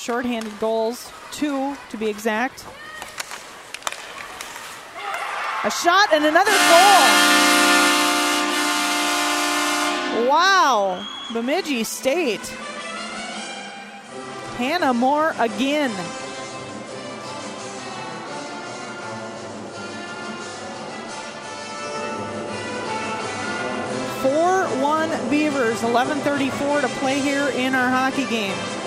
shorthanded goals, 2 to be exact. A shot and another goal. Wow, Bemidji State. Hannah Moore again. 4-1 Beavers, 11:34 to play here in our hockey game.